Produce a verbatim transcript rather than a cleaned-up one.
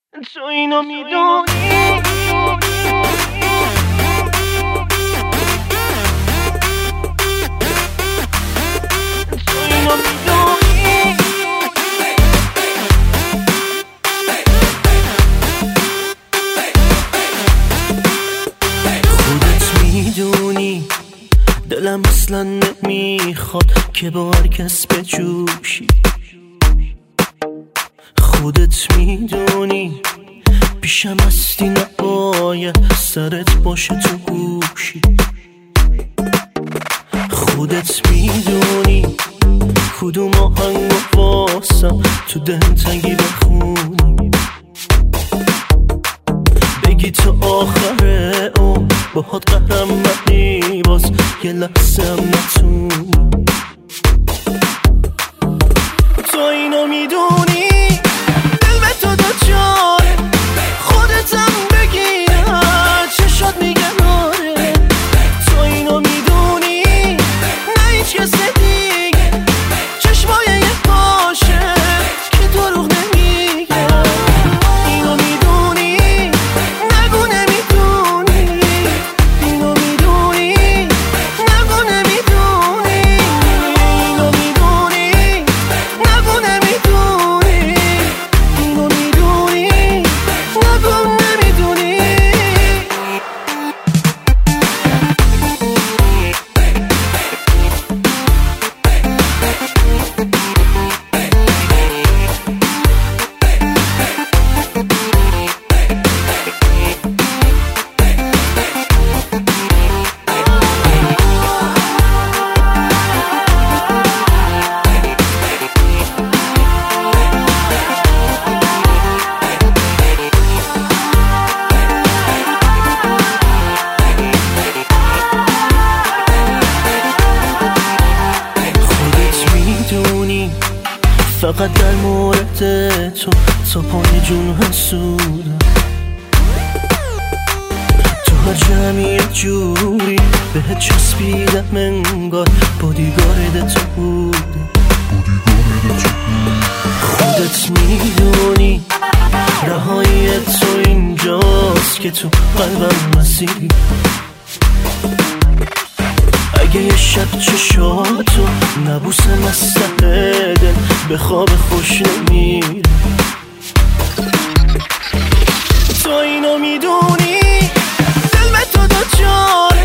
تو اینو میدونی. تو اینو میدونی. خودت میدونی دلم اصلا نمیخواد که با هر کس بجوشی. خودت میدونی پیشم هستی نباید سرت باشه تو گوشی. خودت میدونی کدوم آهنگ واسم تو دلتنگی بخونی. بگی تو آخره اون باهات قهرم منی، باز یه لحظه هم نتونی. تو اینو میدونی دل به تو دوچاره، خودتم بگیر چشات میگن آره. تو اینو میدونی نه هیچ کس دیگه چشمای یه باشه که دروغ نمیگه. اینو میدونی نگو نمیدونی. اینو میدونی نگو نمیدونی. اینو میدونی نگو نمیدونی. اینو میدونی نگو نمیدونی. فقط در مورد تو تا پای جون حسودم. تو هر جمعی جوری بهت چسبیدم انگار بادیگارد تو بودم. خودت میدونی رهایی تو اینجاست که تو قلبم مسیری. اگه یه شب چشاتو نبوسم از ته دل به خواب خوش نمیره. تو اینو میدونی دل به تو دوچاره،